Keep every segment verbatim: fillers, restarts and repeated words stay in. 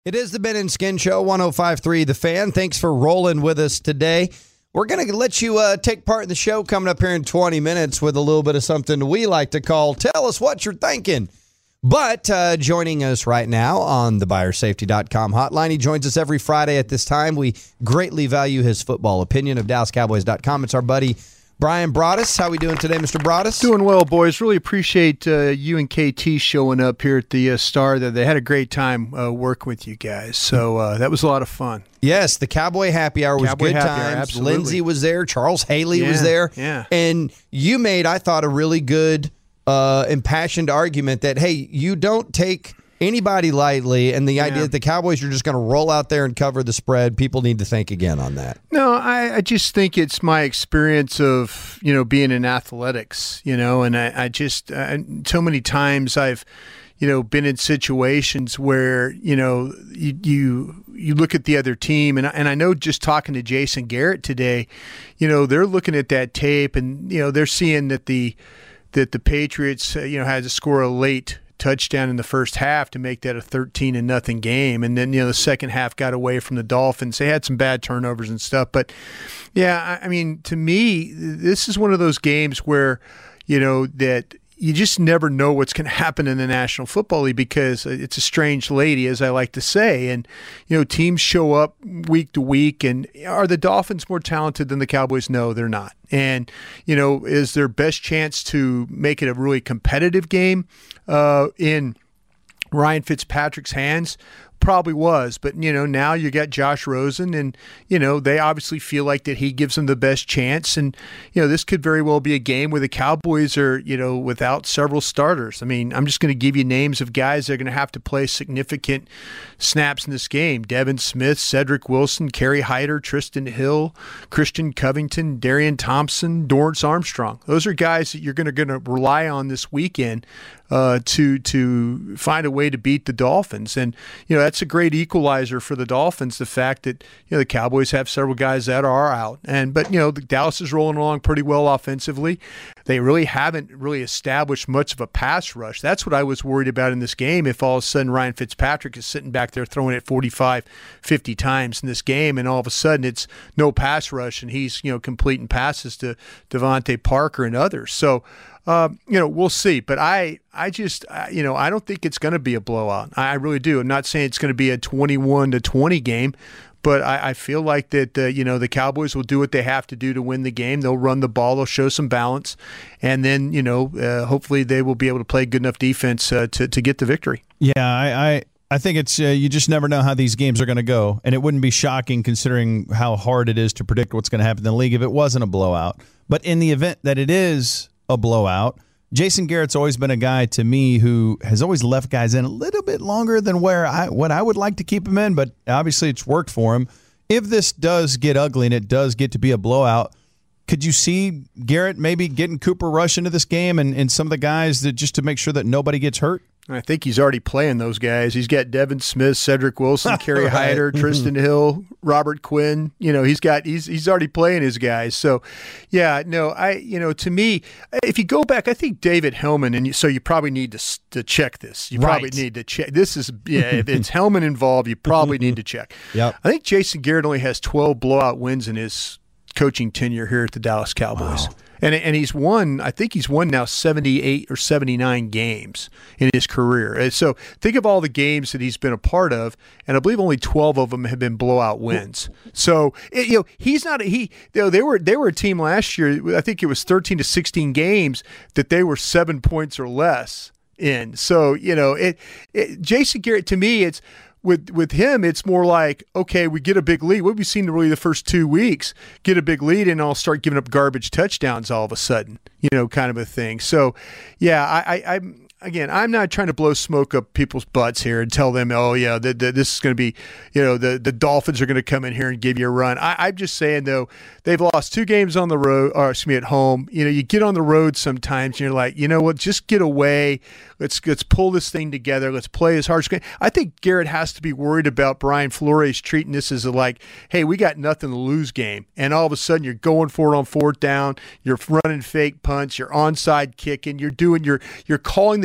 It is the Ben and Skin Show, one oh five point three The Fan. Thanks for rolling with us today. We're going to let you uh, take part in the show coming up here in twenty minutes with a little bit of something we like to call Tell Us What You're Thinking. But uh, joining us right now on the buyer safety dot com hotline, he joins us every Friday at this time. We greatly value his football opinion of Dallas Cowboys dot com. It's our buddy Brian Broaddus. How we doing today, Mister Broaddus? Doing well, boys. Really appreciate uh, you and K T showing up here at the uh, Star. They had a great time uh, working with you guys, so uh, that was a lot of fun. Yes, the Cowboy Happy Hour was Cowboy good Happy times. Hour, absolutely. Lindsay was there. Charles Haley yeah, was there. Yeah. And you made, I thought, a really good, uh, impassioned argument that, hey, you don't take anybody lightly, and the yeah. idea that the Cowboys are just going to roll out there and cover the spread, people need to think again on that. No, I, I just think it's my experience of, you know, being in athletics, you know, and I, I just, uh, so many times I've, you know, been in situations where, you know, you you, you look at the other team, and, and I know just talking to Jason Garrett today, you know, they're looking at that tape, and, you know, they're seeing that the, that the Patriots, uh, you know, had to score a late touchdown in the first half to make that a thirteen and nothing game, and then, you know, the second half got away from the Dolphins. They had some bad turnovers and stuff, but yeah, I, I mean, to me, this is one of those games where, you know, that you just never know what's going to happen in the National Football League, because it's a strange lady, as I like to say, and, you know, teams show up week to week, and are the Dolphins more talented than the Cowboys? No, they're not. And, you know, is their best chance to make it a really competitive game uh, in Ryan Fitzpatrick's hands? Probably was, but, you know, now you got Josh Rosen, and, you know, they obviously feel like that he gives them the best chance, and, you know, this could very well be a game where the Cowboys are, you know, without several starters. I mean, I'm just going to give you names of guys that are going to have to play significant snaps in this game: Devin Smith, Cedric Wilson, Kerry Hyder, Tristan Hill, Christian Covington, Darian Thompson, Dorrance Armstrong. Those are guys that you're going to going to rely on this weekend uh, to to find a way to beat the Dolphins. And, you know, that's a great equalizer for the Dolphins, the fact that, you know, the Cowboys have several guys that are out. And but, you know, the Dallas is rolling along pretty well offensively. They really haven't really established much of a pass rush. That's what I was worried about in this game, if all of a sudden Ryan Fitzpatrick is sitting back there throwing it forty-five, fifty times in this game, and all of a sudden it's no pass rush, and he's, you know, completing passes to Devontae Parker and others. So, Uh, you know, we'll see. But I, I just, uh, you know, I don't think it's going to be a blowout. I really do. I'm not saying it's going to be a twenty-one to twenty game, but I, I feel like that, uh, you know, the Cowboys will do what they have to do to win the game. They'll run the ball. They'll show some balance. And then, you know, uh, hopefully they will be able to play good enough defense uh, to, to get the victory. Yeah, I, I, I think it's uh, you just never know how these games are going to go. And it wouldn't be shocking, considering how hard it is to predict what's going to happen in the league, if it wasn't a blowout. But in the event that it is a blowout, Jason Garrett's always been a guy to me who has always left guys in a little bit longer than where I what I would like to keep him in, but obviously it's worked for him. If this does get ugly and it does get to be a blowout, could you see Garrett maybe getting Cooper Rush into this game and, and some of the guys that just to make sure that nobody gets hurt? I think he's already playing those guys. He's got Devin Smith, Cedric Wilson, Kerry right. Hyder, Tristan Hill, Robert Quinn. You know, he's got he's he's already playing his guys. So, yeah, no, I you know, to me, if you go back, I think David Hellman, and you, so you probably need to to check this. You probably right. need to check. This is yeah, if it's Hellman involved, you probably need to check. Yep. I think Jason Garrett only has twelve blowout wins in his coaching tenure here at the Dallas Cowboys. Wow. And and he's won, I think he's won now seventy-eight or seventy-nine games in his career. And so think of all the games that he's been a part of, and I believe only twelve of them have been blowout wins. So it, you know, he's not he. You know, they were they were a team last year. I think it was thirteen to sixteen games that they were seven points or less in. So you know, it, it Jason Garrett, to me, it's. With with him, it's more like, okay, we get a big lead. What we've seen really the first two weeks, get a big lead, and I'll start giving up garbage touchdowns all of a sudden, you know, kind of a thing. So, yeah, I, I, I'm again, I'm not trying to blow smoke up people's butts here and tell them, oh, yeah, the, the, this is going to be, you know, the, the Dolphins are going to come in here and give you a run. I, I'm just saying, though, they've lost two games on the road, or excuse me, at home. You know, you get on the road sometimes, and you're like, you know what, just get away. Let's let's pull this thing together. Let's play as hard as we can. I think Garrett has to be worried about Brian Flores treating this as a like, hey, we got nothing to lose game. And all of a sudden you're going for it on fourth down. You're running fake punts. You're onside kicking. You're doing your you're calling the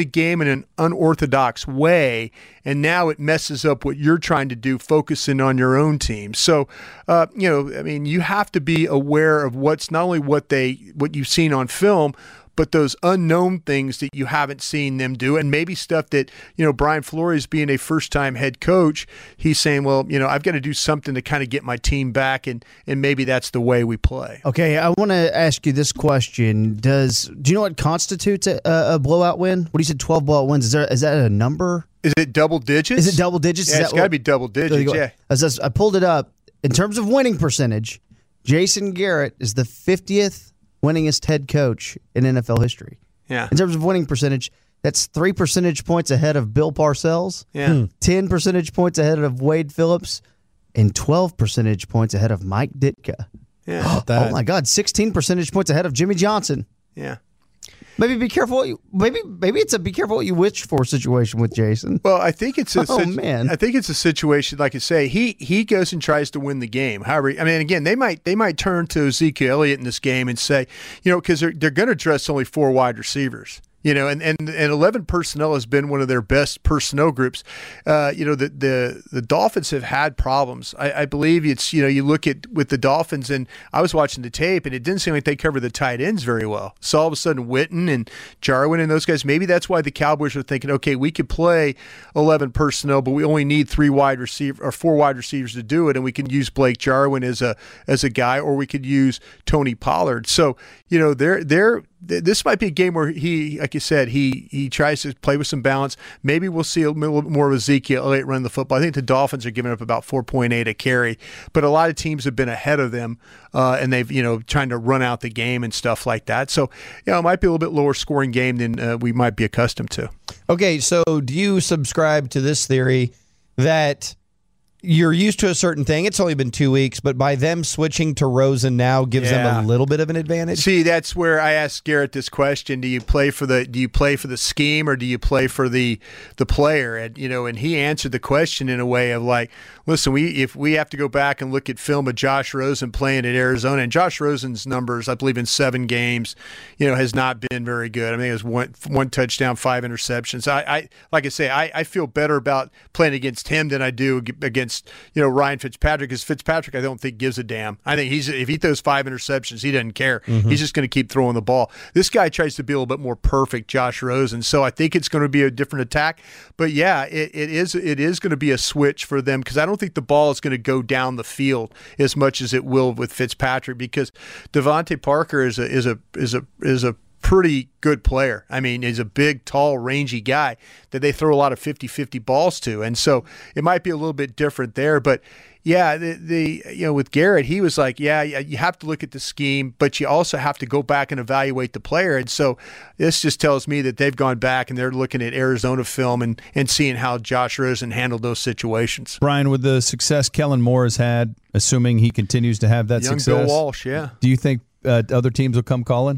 the game in an unorthodox way, and now it messes up what you're trying to do, focusing on your own team. So, uh, you know, I mean, you have to be aware of what's not only what they what you've seen on film, but those unknown things that you haven't seen them do, and maybe stuff that, you know, Brian Flores being a first-time head coach, he's saying, well, you know, I've got to do something to kind of get my team back, and and maybe that's the way we play. Okay, I want to ask you this question. Does do you know what constitutes a, a blowout win? What do you said, twelve blowout wins? Is there is that a number? Is it double digits? Is it double digits? Yeah, is it's got to be double digits, yeah. As I, I pulled it up. In terms of winning percentage, Jason Garrett is the fiftieth winningest head coach in N F L history. Yeah. In terms of winning percentage, that's three percentage points ahead of Bill Parcells, yeah. ten percentage points ahead of Wade Phillips, and twelve percentage points ahead of Mike Ditka. Yeah. Oh, my God, sixteen percentage points ahead of Jimmy Johnson. Yeah. Maybe be careful what you maybe maybe it's a be careful what you wish for situation with Jason. Well, I think it's a oh situ- man, I think it's a situation like I say. He he goes and tries to win the game. However, I mean, again, they might they might turn to Ezekiel Elliott in this game and say, you know, because they're they're going to dress only four wide receivers. You know, and, and, and eleven personnel has been one of their best personnel groups. Uh, you know, the, the the Dolphins have had problems. I, I believe it's, you know, you look at with the Dolphins, and I was watching the tape, and it didn't seem like they covered the tight ends very well. So all of a sudden, Witten and Jarwin and those guys, maybe that's why the Cowboys are thinking, okay, we could play eleven personnel, but we only need three wide receiver or four wide receivers to do it, and we can use Blake Jarwin as a as a guy, or we could use Tony Pollard. So, you know, they're they're this might be a game where he, like you said, he he tries to play with some balance. Maybe we'll see a little bit more of Ezekiel Elliott run the football. I think the Dolphins are giving up about four point eight a carry, but a lot of teams have been ahead of them, uh, and they've, you know, trying to run out the game and stuff like that. So, you know, it might be a little bit lower scoring game than uh, we might be accustomed to. Okay, so do you subscribe to this theory that you're used to a certain thing? It's only been two weeks, but by them switching to Rosen now gives Yeah. them a little bit of an advantage? See, that's where I asked Garrett this question: Do you play for the Do you play for the scheme, or do you play for the the player? And you know, and he answered the question in a way of like, listen, we if we have to go back and look at film of Josh Rosen playing at Arizona, and Josh Rosen's numbers, I believe in seven games, you know, has not been very good. I mean, it was one one touchdown, five interceptions. I, I like I say, I, I feel better about playing against him than I do against, you know, Ryan Fitzpatrick, because Fitzpatrick I don't think gives a damn. I think he's if he throws five interceptions, he doesn't care. Mm-hmm. He's just going to keep throwing the ball. This guy tries to be a little bit more perfect, Josh Rosen. So I think it's going to be a different attack. But yeah, it, it is it is going to be a switch for them, because I don't think the ball is going to go down the field as much as it will with Fitzpatrick, because Devontae Parker is a is a is a is a pretty good player. I mean, he's a big, tall, rangy guy that they throw a lot of fifty-fifty balls to. And so it might be a little bit different there. But yeah, the, the you know, with Garrett, he was like, yeah, you have to look at the scheme, but you also have to go back and evaluate the player. And so this just tells me that they've gone back and they're looking at Arizona film and, and seeing how Josh Rosen handled those situations. Brian, with the success Kellen Moore has had, assuming he continues to have that Young success, Bill Walsh, yeah. Do you think uh, other teams will come calling?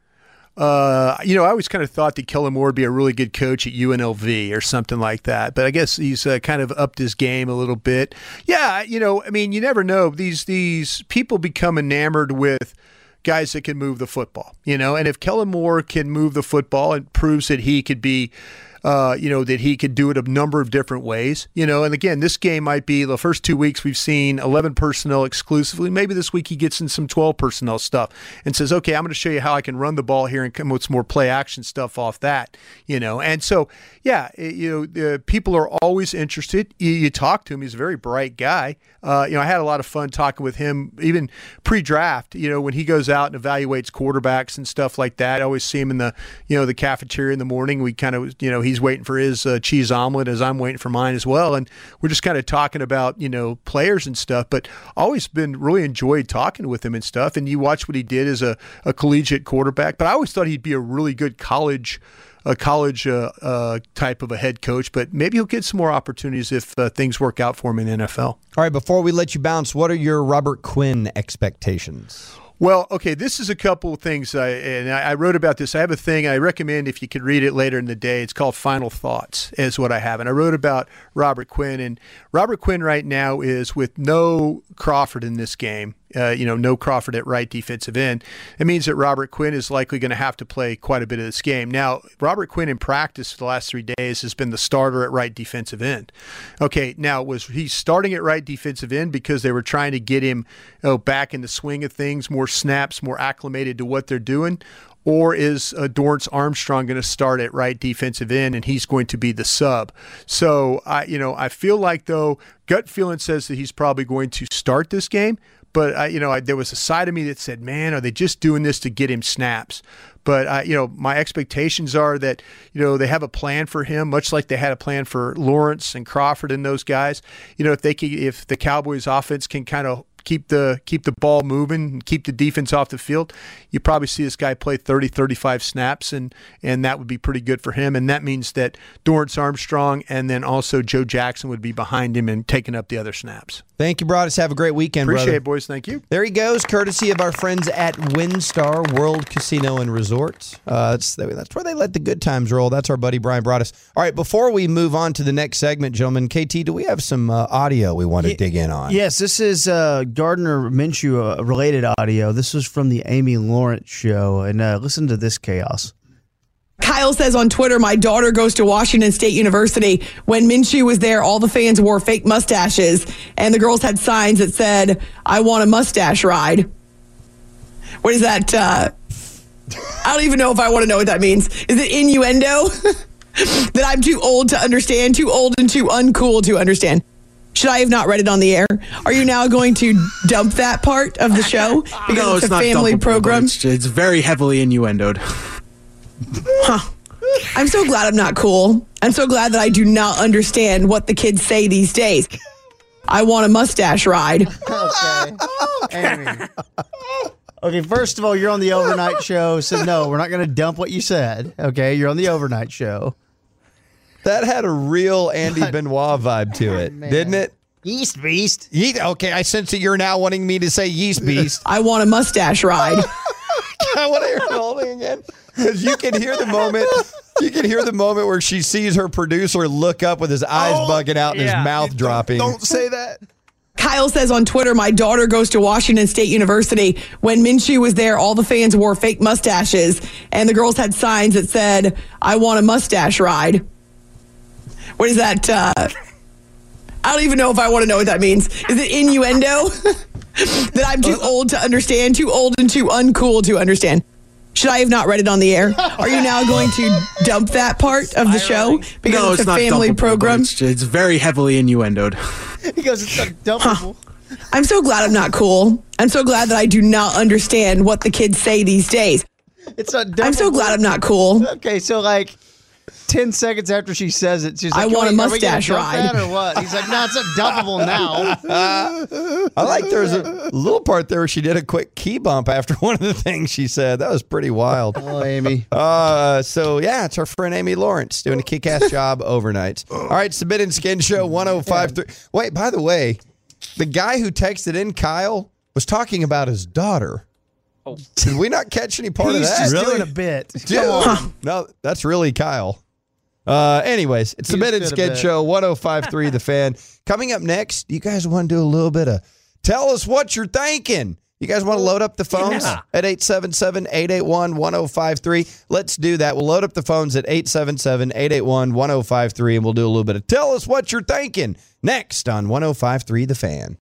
Uh, you know, I always kind of thought that Kellen Moore would be a really good coach at U N L V or something like that. But I guess he's uh, kind of upped his game a little bit. Yeah, you know, I mean, you never know. These these people become enamored with guys that can move the football, you know. And if Kellen Moore can move the football, it proves that he could be Uh, you know, that he could do it a number of different ways, you know. And again, this game might be the first two weeks we've seen eleven personnel exclusively. Maybe this week he gets in some twelve personnel stuff and says, okay, I'm going to show you how I can run the ball here and come with some more play action stuff off that, you know. And so, yeah, it, you know, uh, people are always interested. You, you talk to him. He's a very bright guy. Uh, you know, I had a lot of fun talking with him, even pre-draft, you know, when he goes out and evaluates quarterbacks and stuff like that. I always see him in the, you know, the cafeteria in the morning. We kind of, you know, he's waiting for his uh, cheese omelet as I'm waiting for mine as well. And we're just kind of talking about, you know, players and stuff, but always been really enjoyed talking with him and stuff. And you watch what he did as a, a collegiate quarterback, but I always thought he'd be a really good college a college uh, uh, type of a head coach, but maybe he'll get some more opportunities if uh, things work out for him in the N F L. All right, before we let you bounce, what are your Robert Quinn expectations? Well, okay, this is a couple of things, I, and I wrote about this. I have a thing I recommend if you could read it later in the day. It's called Final Thoughts is what I have. And I wrote about Robert Quinn. And Robert Quinn right now is with no Crawford in this game. Uh, you know, no Crawford at right defensive end. It means that Robert Quinn is likely going to have to play quite a bit of this game. Now, Robert Quinn in practice for the last three days has been the starter at right defensive end. Okay, now was he starting at right defensive end because they were trying to get him oh, back in the swing of things, more snaps, more acclimated to what they're doing? Or is uh, Dorrance Armstrong going to start at right defensive end and he's going to be the sub? So, I, you know, I feel like, though, gut feeling says that he's probably going to start this game. But, I, you know, I, there was a side of me that said, man, are they just doing this to get him snaps? But, I, you know, my expectations are that, you know, they have a plan for him, much like they had a plan for Lawrence and Crawford and those guys. You know, if they can, if the Cowboys offense can kind of keep the keep the ball moving and keep the defense off the field, you probably see this guy play thirty, thirty-five snaps, and and that would be pretty good for him. And that means that Dorrance Armstrong and then also Joe Jackson would be behind him and taking up the other snaps. Thank you, Broadus. Have a great weekend, Appreciate brother. it, boys. Thank you. There he goes, courtesy of our friends at WinStar World Casino and Resorts. Uh, that's, that's where they let the good times roll. That's our buddy Brian Broadus. All right, before we move on to the next segment, gentlemen, K T, do we have some uh, audio we want to Ye- dig in on? Yes, this is uh, Gardner Minshew uh, related audio. This was from the Amy Lawrence show, and uh, listen to this chaos. Kyle says on Twitter, my daughter goes to Washington State University. When Minshew was there, all the fans wore fake mustaches, and the girls had signs that said, I want a mustache ride. What is that? Uh, I don't even know if I want to know what that means. Is it innuendo? That I'm too old to understand, too old and too uncool to understand? Should I have not read it on the air? Are you now going to dump that part of the show? Because No, it's, it's a not family dumpable, but program. It's, it's very heavily innuendoed. Huh. I'm so glad I'm not cool. I'm so glad that I do not understand what the kids say these days. I want a mustache ride. Okay. Amy. Okay, first of all, you're on the overnight show, so no, we're not going to dump what you said. Okay, you're on the overnight show. That had a real Andy Benoit vibe to it, Man. didn't it? Yeast Beast. Ye- okay, I sense that you're now wanting me to say Yeast Beast. I want a mustache ride. I want to hear the whole thing again. Because you can hear the moment, you can hear the moment where she sees her producer look up with his eyes Oh, bugging out and yeah. his mouth dropping. Don't say that. Kyle says on Twitter, my daughter goes to Washington State University. When Minshew was there, all the fans wore fake mustaches, and the girls had signs that said, I want a mustache ride. What is that? Uh, I don't even know if I want to know what that means. Is it innuendo? That I'm too old to understand, too old and too uncool to understand? Should I have not read it on the air? Are you now going to dump that part of the show? Because no, it's, it's a not family dumpable, but program. It's, it's very heavily innuendoed. He goes, it's undumpable. I'm so glad I'm not cool. I'm so glad that I do not understand what the kids say these days. It's undumpable. I'm so glad I'm not cool. Okay, so like ten seconds after she says it, she's like, I want a "Wait, are we gonna mustache dump ride." that or what? He's like, no, it's undumpable now. I like there's a little part there where she did a quick key bump after one of the things she said. That was pretty wild. Oh, Amy. Uh, so, yeah, it's our friend Amy Lawrence doing a kick-ass job overnights. All right, Submit and Skin Show one oh five point three. Wait, by the way, the guy who texted in, Kyle, was talking about his daughter. Oh. Did we not catch any part He's of that? just Really? doing a bit. Dude, no, that's really Kyle. Uh, anyways, it's the He's Mid and good a Skid bit. Show, one oh five point three The Fan. Coming up next, you guys want to do a little bit of tell us what you're thinking. You guys want to load up the phones Yeah. at eight seven seven, eight eight one, one oh five three? Let's do that. We'll load up the phones at eight seven seven, eight eight one, one oh five three, and we'll do a little bit of tell us what you're thinking next on one oh five point three The Fan.